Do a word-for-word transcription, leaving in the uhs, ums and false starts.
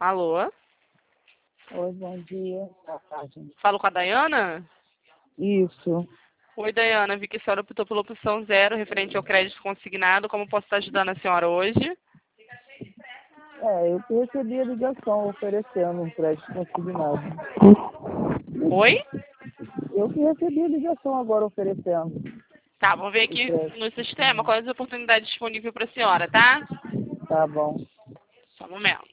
Alô? Oi, bom dia. Boa tarde. Falo com a Dayana? Isso. Oi, Dayana. Vi que a senhora optou pela opção zero, referente ao crédito consignado. Como posso estar ajudando a senhora hoje? É, eu que recebi a ligação oferecendo um crédito consignado. Oi? Eu que recebi a ligação agora oferecendo Tá, vamos ver o aqui crédito. no sistema quais as oportunidades disponíveis para a senhora, tá? Tá bom. Só um momento.